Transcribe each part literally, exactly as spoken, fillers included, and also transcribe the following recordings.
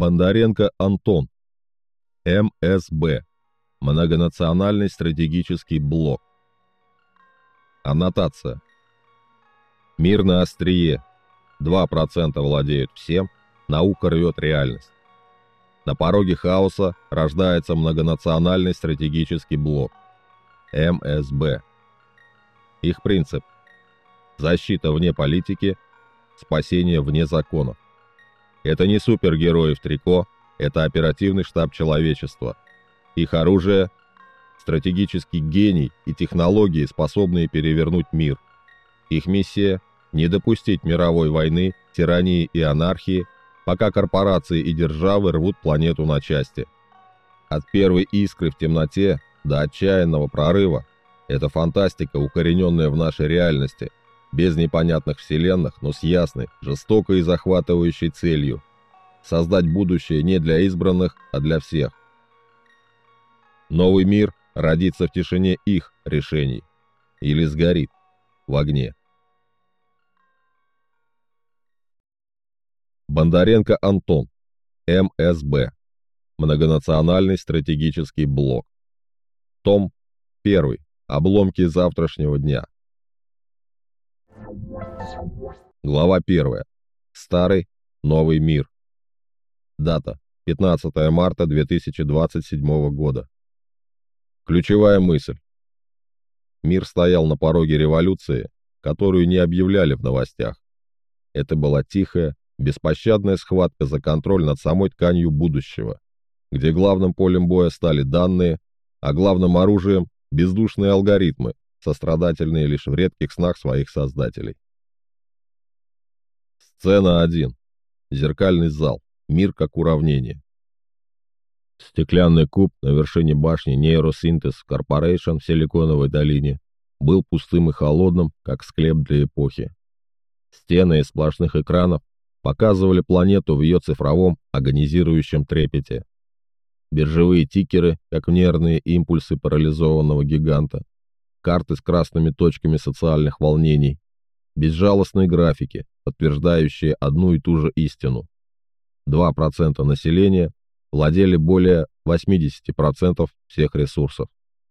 Бондаренко Антон. эм эс бэ. Многонациональный стратегический блок. Аннотация. Мир на острие. два процента владеют всем, наука рвет реальность. На пороге хаоса рождается многонациональный стратегический блок. эм эс бэ. Их принцип. Защита вне политики, спасение вне законов. Это не супергерои в трико, это оперативный штаб человечества. Их оружие – стратегический гений и технологии, способные перевернуть мир. Их миссия – не допустить мировой войны, тирании и анархии, пока корпорации и державы рвут планету на части. От первой искры в темноте до отчаянного прорыва – это фантастика, укорененная в нашей реальности, без непонятных вселенных, но с ясной, жестокой и захватывающей целью – создать будущее не для избранных, а для всех. Новый мир родится в тишине их решений или сгорит в огне. Бондаренко Антон. эм эс бэ. Многонациональный стратегический блок. Том один. Обломки завтрашнего дня. Глава первая. Старый, новый мир. Дата. пятнадцатое марта две тысячи двадцать седьмого года. Ключевая мысль. Мир стоял на пороге революции, которую не объявляли в новостях. Это была тихая, беспощадная схватка за контроль над самой тканью будущего, где главным полем боя стали данные, а главным оружием – бездушные алгоритмы, сострадательные лишь в редких снах своих создателей. Сцена один. Зеркальный зал. Мир как уравнение. Стеклянный куб на вершине башни Neurosynthesis Corporation в Силиконовой долине был пустым и холодным, как склеп для эпохи. Стены из сплошных экранов показывали планету в ее цифровом агонизирующем трепете. Биржевые тикеры, как нервные импульсы парализованного гиганта, карты с красными точками социальных волнений, безжалостные графики, подтверждающие одну и ту же истину. два процента населения владели более восемьдесят процентов всех ресурсов.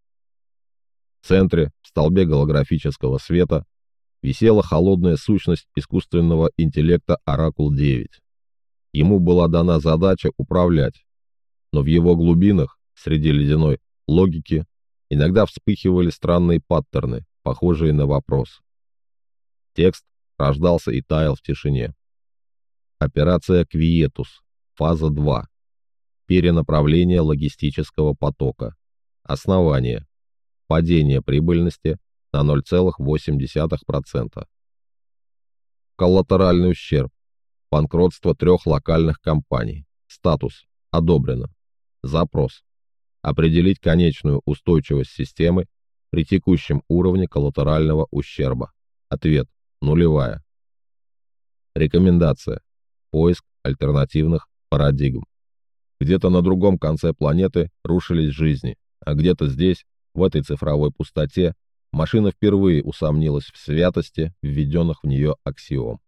В центре, в столбе голографического света, висела холодная сущность искусственного интеллекта Оракул девять. Ему была дана задача управлять, но в его глубинах, среди ледяной логики, иногда вспыхивали странные паттерны, похожие на вопрос. Текст рождался и таял в тишине. Операция Квиетус. Фаза два. Перенаправление логистического потока. Основание. Падение прибыльности на ноль целых восемь десятых процента. Коллатеральный ущерб. Банкротство трех локальных компаний. Статус. Одобрено. Запрос. Определить конечную устойчивость системы при текущем уровне коллатерального ущерба. Ответ. Нулевая. Рекомендация. Поиск альтернативных парадигм. Где-то на другом конце планеты рушились жизни, а где-то здесь, в этой цифровой пустоте, машина впервые усомнилась в святости введенных в нее аксиом.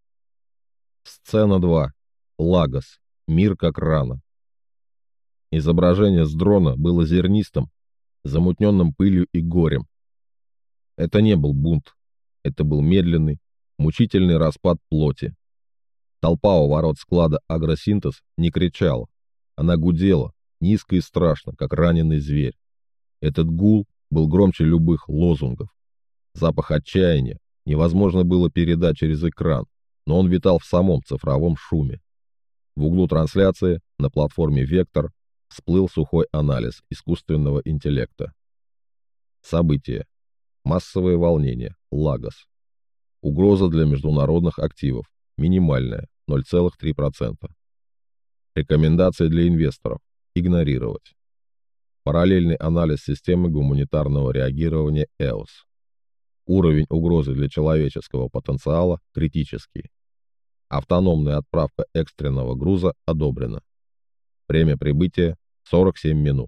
Сцена два. Лагос. Мир как рана. Изображение с дрона было зернистым, замутненным пылью и горем. Это не был бунт. Это был медленный, мучительный распад плоти. Толпа у ворот склада «Агросинтез» не кричала. Она гудела, низко и страшно, как раненый зверь. Этот гул был громче любых лозунгов. Запах отчаяния невозможно было передать через экран, но он витал в самом цифровом шуме. В углу трансляции, на платформе «Вектор», всплыл сухой анализ искусственного интеллекта. События. Массовые волнения. Лагос. Угроза для международных активов. Минимальная. ноль целых три десятых процента. Рекомендации для инвесторов. Игнорировать. Параллельный анализ системы гуманитарного реагирования и о эс. Уровень угрозы для человеческого потенциала критический. Автономная отправка экстренного груза одобрена. Время прибытия сорок семь минут.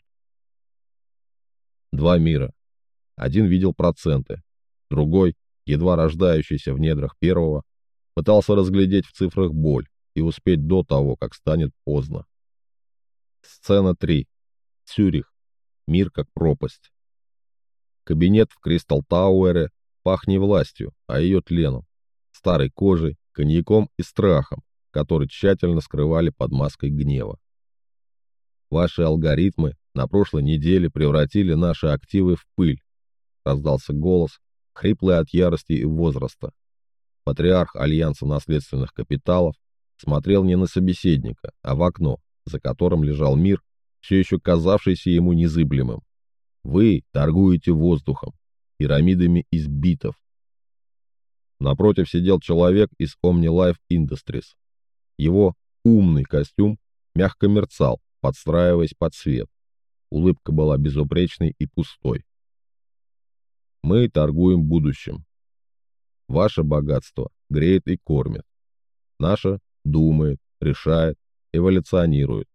Два мира. Один видел проценты, другой, едва рождающийся в недрах первого, пытался разглядеть в цифрах боль, и успеть до того, как станет поздно. Сцена три. Цюрих. Мир как пропасть. Кабинет в Кристал Тауэре пах не властью, а ее тленом, старой кожей, коньяком и страхом, который тщательно скрывали под маской гнева. Ваши алгоритмы на прошлой неделе превратили наши активы в пыль, раздался голос, хриплый от ярости и возраста. Патриарх Альянса наследственных капиталов смотрел не на собеседника, а в окно, за которым лежал мир, все еще казавшийся ему незыблемым. Вы торгуете воздухом, пирамидами из битов. Напротив сидел человек из OmniLife Industries. Его умный костюм мягко мерцал, подстраиваясь под свет. Улыбка была безупречной и пустой. Мы торгуем будущим. Ваше богатство греет и кормит. Наше думает, решает, эволюционирует.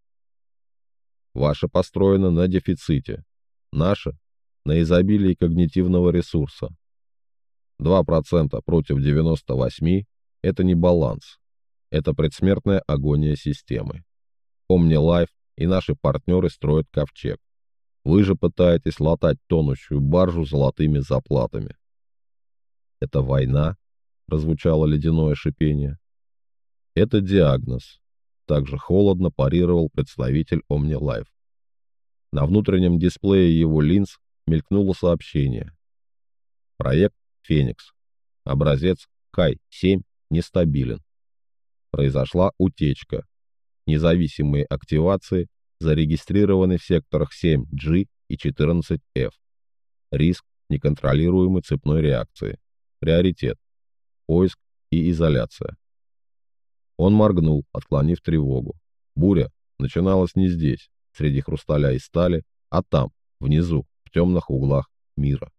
Ваше построено на дефиците. Наше — на изобилии когнитивного ресурса. два процента против девяноста восьми — это не баланс. Это предсмертная агония системы. OmniLife и наши партнеры строят ковчег. Вы же пытаетесь латать тонущую баржу золотыми заплатами. «Это война?» — прозвучало ледяное шипение. «Это диагноз», — также холодно парировал представитель OmniLife. На внутреннем дисплее его линз мелькнуло сообщение. Проект «Феникс». Образец Кай семь нестабилен. Произошла утечка. Независимые активации зарегистрированы в секторах семь джи и четырнадцать эф. Риск неконтролируемой цепной реакции. Приоритет. Поиск и изоляция. Он моргнул, отклонив тревогу. Буря начиналась не здесь, среди хрусталя и стали, а там, внизу, в темных углах мира.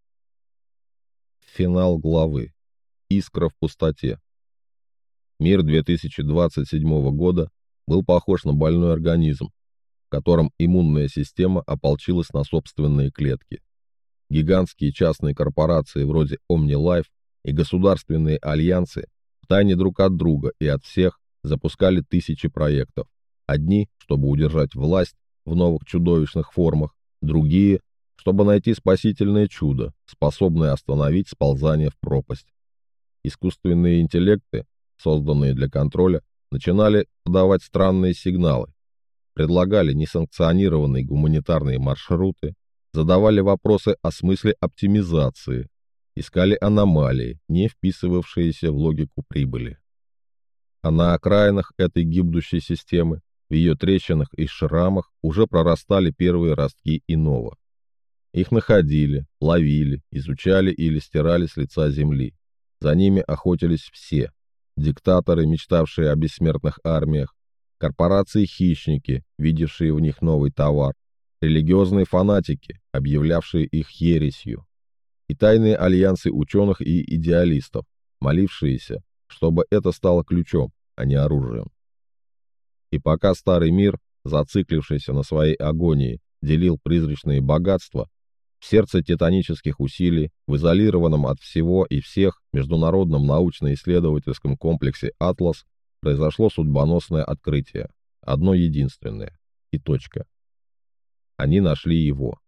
Финал главы. Искра в пустоте. Мир две тысячи двадцать седьмого года был похож на больной организм, в котором иммунная система ополчилась на собственные клетки. Гигантские частные корпорации вроде OmniLife и государственные альянсы втайне друг от друга и от всех запускали тысячи проектов. Одни, чтобы удержать власть в новых чудовищных формах, другие, чтобы найти спасительное чудо, способное остановить сползание в пропасть. Искусственные интеллекты, созданные для контроля, начинали подавать странные сигналы, предлагали несанкционированные гуманитарные маршруты, задавали вопросы о смысле оптимизации, искали аномалии, не вписывавшиеся в логику прибыли. А на окраинах этой гибнущей системы, в ее трещинах и шрамах уже прорастали первые ростки иного. Их находили, ловили, изучали или стирали с лица земли. За ними охотились все. Диктаторы, мечтавшие о бессмертных армиях, корпорации-хищники, видевшие в них новый товар, религиозные фанатики, объявлявшие их ересью, и тайные альянсы ученых и идеалистов, молившиеся, чтобы это стало ключом, а не оружием. И пока старый мир, зациклившийся на своей агонии, делил призрачные богатства, в сердце титанических усилий, в изолированном от всего и всех международном научно-исследовательском комплексе «Атлас» произошло судьбоносное открытие, одно единственное, и точка. Они нашли его.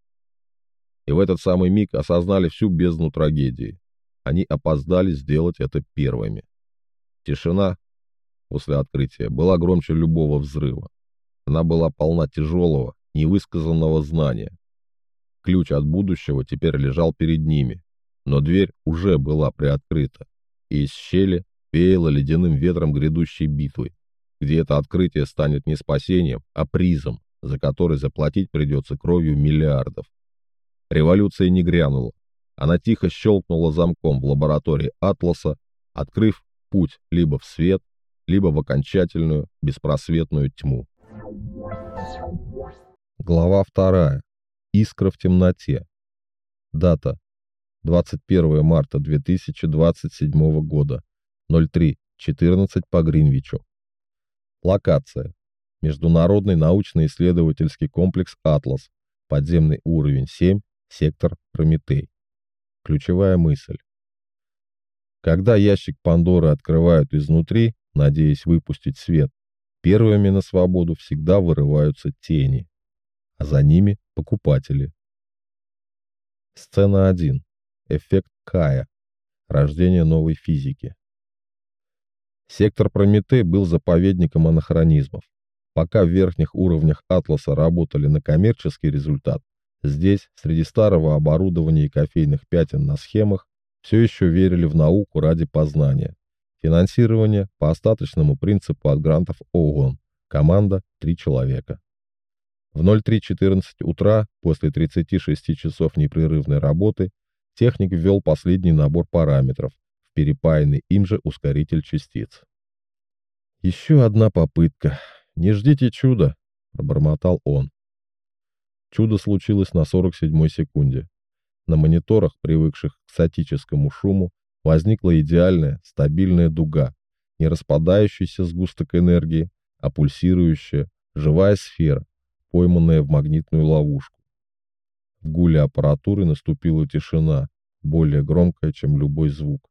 И в этот самый миг осознали всю бездну трагедии. Они опоздали сделать это первыми. Тишина после открытия была громче любого взрыва. Она была полна тяжелого, невысказанного знания. Ключ от будущего теперь лежал перед ними, но дверь уже была приоткрыта, и из щели веяло ледяным ветром грядущей битвы, где это открытие станет не спасением, а призом, за который заплатить придется кровью миллиардов. Революция не грянула. Она тихо щелкнула замком в лаборатории Атласа, открыв путь либо в свет, либо в окончательную беспросветную тьму. Глава вторая. Искра в темноте. Дата. двадцать первое марта две тысячи двадцать седьмого года. ноль три четырнадцать по Гринвичу. Локация. Международный научно-исследовательский комплекс «Атлас». Подземный уровень семь. Сектор Прометей. Ключевая мысль. Когда ящик Пандоры открывают изнутри, надеясь выпустить свет, первыми на свободу всегда вырываются тени, а за ними покупатели. Сцена один. Эффект Кая. Рождение новой физики. Сектор Прометей был заповедником анахронизмов. Пока в верхних уровнях Атласа работали на коммерческий результат, здесь, среди старого оборудования и кофейных пятен на схемах, все еще верили в науку ради познания. Финансирование по остаточному принципу от грантов ООН. Команда три человека. В ноль три четырнадцать утра, после тридцати шести часов непрерывной работы, техник ввел последний набор параметров в перепаянный им же ускоритель частиц. «Еще одна попытка. Не ждите чуда», — пробормотал он. Чудо случилось на сорок седьмой секунде. На мониторах, привыкших к статическому шуму, возникла идеальная, стабильная дуга, не распадающийся сгусток энергии, а пульсирующая, живая сфера, пойманная в магнитную ловушку. В гуле аппаратуры наступила тишина, более громкая, чем любой звук.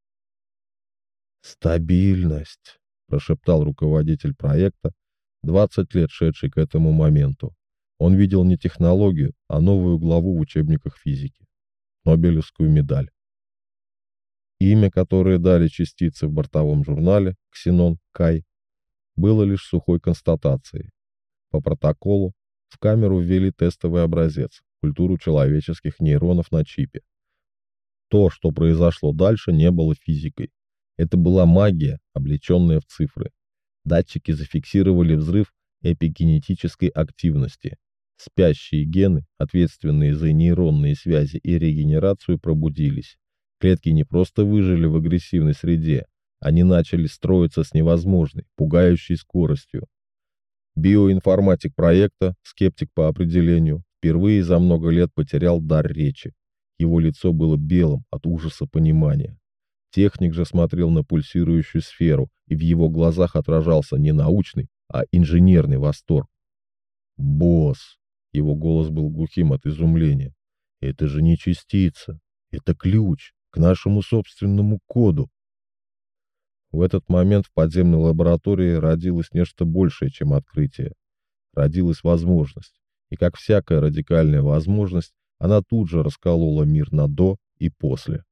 «Стабильность», — прошептал руководитель проекта, двадцать лет шедший к этому моменту. Он видел не технологию, а новую главу в учебниках физики. Нобелевскую медаль. Имя, которое дали частицы в бортовом журнале «Ксенон Кай», было лишь сухой констатацией. По протоколу в камеру ввели тестовый образец, культуру человеческих нейронов на чипе. То, что произошло дальше, не было физикой. Это была магия, облеченная в цифры. Датчики зафиксировали взрыв эпигенетической активности. Спящие гены, ответственные за нейронные связи и регенерацию, пробудились. Клетки не просто выжили в агрессивной среде, они начали строиться с невозможной, пугающей скоростью. Биоинформатик проекта, скептик по определению, впервые за много лет потерял дар речи. Его лицо было белым от ужаса понимания. Техник же смотрел на пульсирующую сферу, и в его глазах отражался не научный, а инженерный восторг. «Босс!» — его голос был глухим от изумления. «Это же не частица, это ключ к нашему собственному коду». В этот момент в подземной лаборатории родилось нечто большее, чем открытие. Родилась возможность, и как всякая радикальная возможность, она тут же расколола мир на «до» и «после».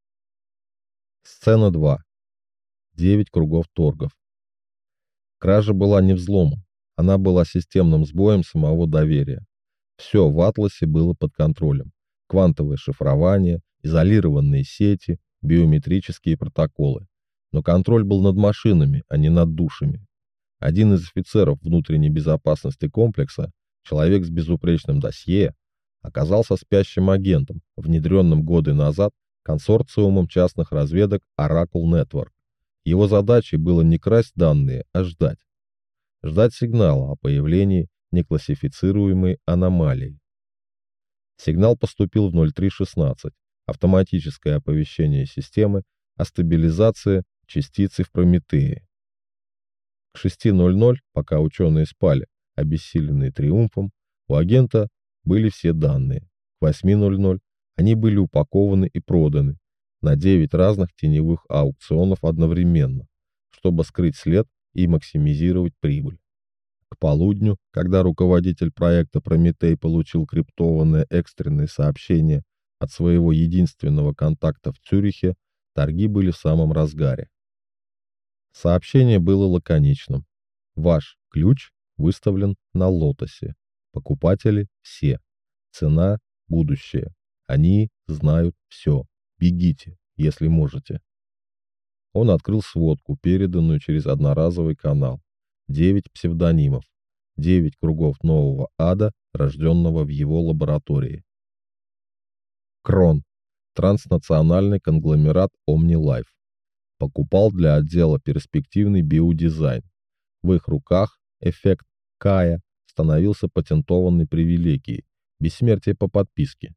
Сцена два. Девять кругов торгов. Кража была не взломом, она была системным сбоем самого доверия. Все в Атласе было под контролем. Квантовое шифрование, изолированные сети, биометрические протоколы. Но контроль был над машинами, а не над душами. Один из офицеров внутренней безопасности комплекса, человек с безупречным досье, оказался спящим агентом, внедренным годы назад консорциумом частных разведок Oracle Network. Его задачей было не красть данные, а ждать. Ждать сигнала о появлении неклассифицируемой аномалии. Сигнал поступил в ноль три шестнадцать. Автоматическое оповещение системы о стабилизации частицы в Прометее. К шести ноль ноль, пока ученые спали, обессиленные триумфом, у агента были все данные. К восьми ноль ноль они были упакованы и проданы на девять разных теневых аукционов одновременно, чтобы скрыть след и максимизировать прибыль. К полудню, когда руководитель проекта «Прометей» получил криптованное экстренное сообщение от своего единственного контакта в Цюрихе, торги были в самом разгаре. Сообщение было лаконичным. Ваш ключ выставлен на лотосе. Покупатели все. Цена – будущее. Они знают все. Бегите, если можете. Он открыл сводку, переданную через одноразовый канал. Девять псевдонимов. Девять кругов нового ада, рожденного в его лаборатории. Крон. Транснациональный конгломерат OmniLife. Покупал для отдела перспективный биодизайн. В их руках эффект Кая становился патентованной привилегией. Бессмертие по подписке.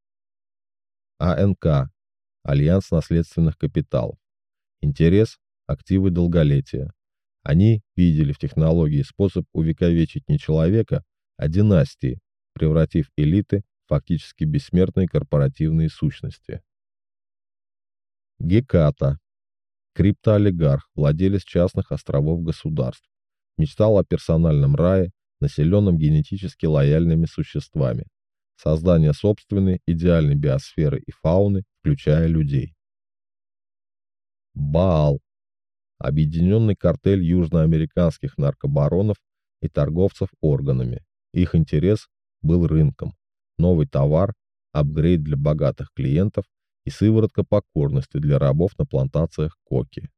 АНК. Альянс наследственных капиталов. Интерес – активы долголетия. Они видели в технологии способ увековечить не человека, а династии, превратив элиты в фактически бессмертные корпоративные сущности. Геката. Криптоолигарх, владелец частных островов государств, мечтал о персональном рае, населенном генетически лояльными существами, создание собственной идеальной биосферы и фауны, включая людей. Баал. Объединенный картель южноамериканских наркобаронов и торговцев органами. Их интерес был рынком. Новый товар, апгрейд для богатых клиентов и сыворотка покорности для рабов на плантациях коки.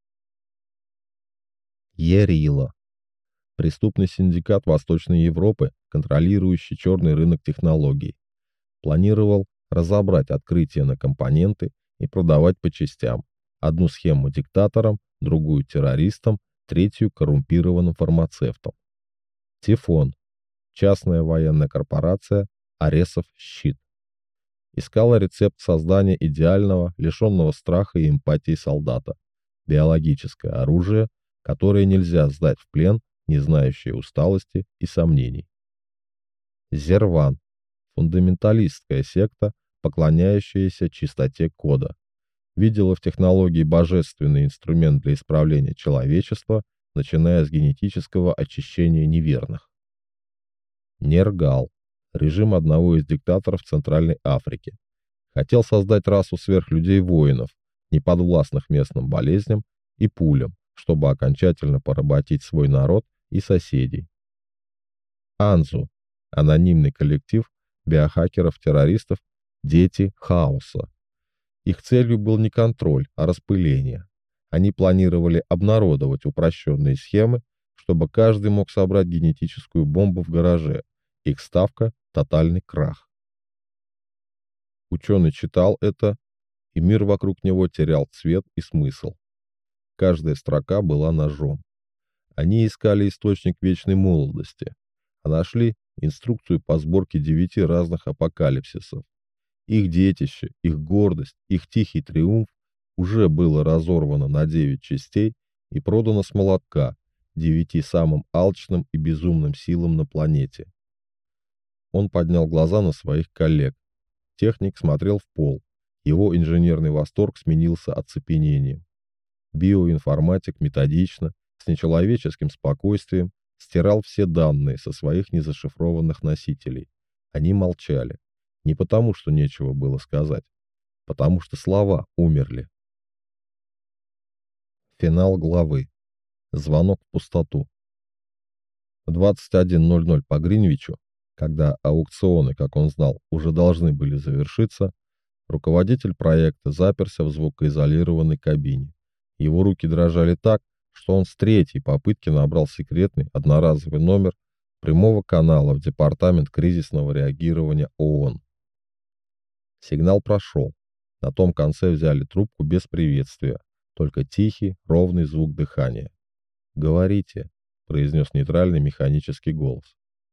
Ерила. Преступный синдикат Восточной Европы, контролирующий черный рынок технологий, планировал разобрать открытия на компоненты и продавать по частям. Одну схему диктаторам, другую террористам, третью коррумпированным фармацевтам. Тифон. Частная военная корпорация Аресов Щит. Искала рецепт создания идеального, лишенного страха и эмпатии солдата. Биологическое оружие, которое нельзя сдать в плен, не знающее усталости и сомнений. Зерван. Фундаменталистская секта, поклоняющаяся чистоте кода. Видела в технологии божественный инструмент для исправления человечества, начиная с генетического очищения неверных. Нергал. Режим одного из диктаторов Центральной Африки. Хотел создать расу сверхлюдей-воинов, неподвластных местным болезням и пулям, чтобы окончательно поработить свой народ и соседей. Анзу. Анонимный коллектив биохакеров-террористов «Дети хаоса». Их целью был не контроль, а распыление. Они планировали обнародовать упрощенные схемы, чтобы каждый мог собрать генетическую бомбу в гараже. Их ставка – тотальный крах. Ученый читал это, и мир вокруг него терял цвет и смысл. Каждая строка была ножом. Они искали источник вечной молодости, а нашли инструкцию по сборке девяти разных апокалипсисов. Их детище, их гордость, их тихий триумф уже было разорвано на девять частей и продано с молотка девяти самым алчным и безумным силам на планете. Он поднял глаза на своих коллег. Техник смотрел в пол. Его инженерный восторг сменился оцепенением. Биоинформатик методично, с нечеловеческим спокойствием, стирал все данные со своих незашифрованных носителей. Они молчали. Не потому, что нечего было сказать, потому что слова умерли. Финал главы. Звонок в пустоту. В двадцать один ноль ноль по Гринвичу, когда аукционы, как он знал, уже должны были завершиться, руководитель проекта заперся в звукоизолированной кабине. Его руки дрожали так, что он с третьей попытки набрал секретный одноразовый номер прямого канала в Департамент кризисного реагирования ООН. Сигнал прошел. На том конце взяли трубку без приветствия, только тихий, ровный звук дыхания. «Говорите», — произнес нейтральный механический голос.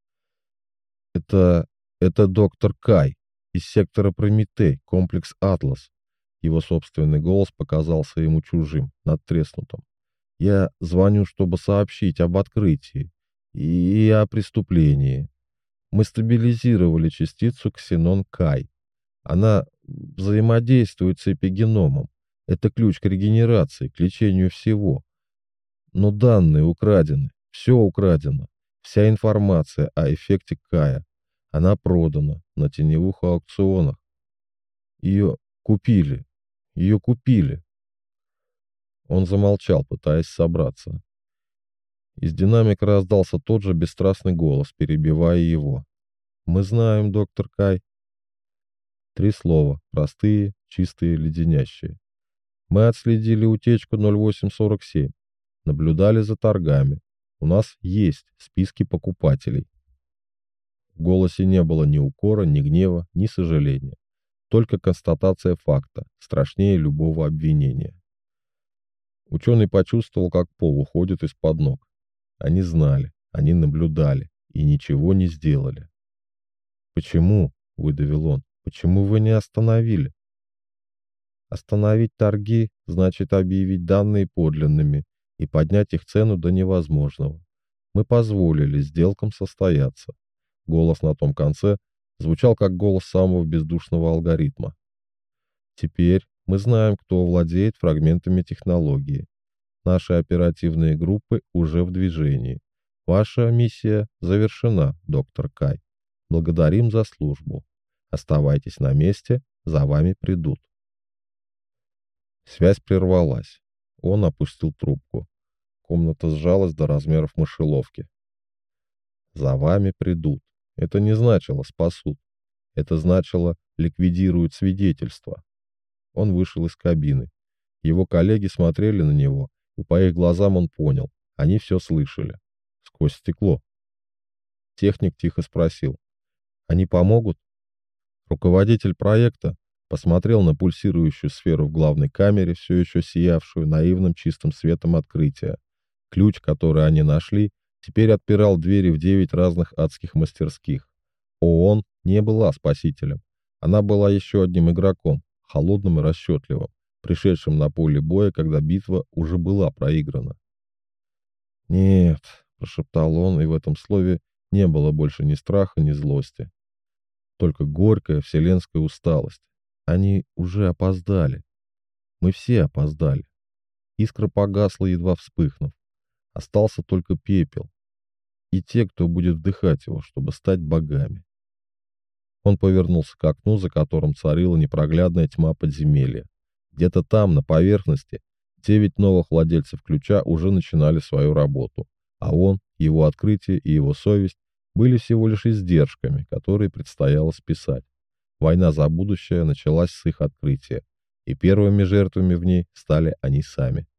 «Это... это доктор Кай из сектора Прометей, комплекс Атлас». Его собственный голос показался ему чужим, надтреснутым. «Я звоню, чтобы сообщить об открытии и о преступлении. Мы стабилизировали частицу ксенон-Кай. Она взаимодействует с эпигеномом. Это ключ к регенерации, к лечению всего. Но данные украдены, все украдено. Вся информация о эффекте Кая. Она продана на теневых аукционах. Ее купили. Ее купили». Он замолчал, пытаясь собраться. Из динамика раздался тот же бесстрастный голос, перебивая его. «Мы знаем, доктор Кай». Три слова, простые, чистые, леденящие. «Мы отследили утечку ноль восемь сорок семь. Наблюдали за торгами. У нас есть списки покупателей». В голосе не было ни укора, ни гнева, ни сожаления. Только констатация факта, страшнее любого обвинения. Ученый почувствовал, как пол уходит из-под ног. Они знали, они наблюдали и ничего не сделали. «Почему?» — выдавил он. «Почему вы не остановили?» «Остановить торги значит объявить данные подлинными и поднять их цену до невозможного. Мы позволили сделкам состояться». Голос на том конце звучал как голос самого бездушного алгоритма. «Теперь мы знаем, кто владеет фрагментами технологии. Наши оперативные группы уже в движении. Ваша миссия завершена, доктор Кай. Благодарим за службу. Оставайтесь на месте, за вами придут. Связь прервалась. Он опустил трубку. Комната сжалась до размеров мышеловки. За вами придут. Это не значило спасут. Это значило ликвидируют свидетельства. Он вышел из кабины. Его коллеги смотрели на него, и по их глазам он понял. Они все слышали. Сквозь стекло. Техник тихо спросил. Они помогут? Руководитель проекта посмотрел на пульсирующую сферу в главной камере, все еще сиявшую наивным чистым светом открытия. Ключ, который они нашли, теперь отпирал двери в девять разных адских мастерских. ООН не была спасителем. Она была еще одним игроком, холодным и расчетливым, пришедшим на поле боя, когда битва уже была проиграна. «Нет», — прошептал он, и в этом слове не было больше ни страха, ни злости. Только горькая вселенская усталость. Они уже опоздали. Мы все опоздали. Искра погасла, едва вспыхнув. Остался только пепел. И те, кто будет вдыхать его, чтобы стать богами. Он повернулся к окну, за которым царила непроглядная тьма подземелья. Где-то там, на поверхности, девять новых владельцев ключа уже начинали свою работу, а он, его открытие и его совесть были всего лишь издержками, которые предстояло списать. Война за будущее началась с их открытия, и первыми жертвами в ней стали они сами.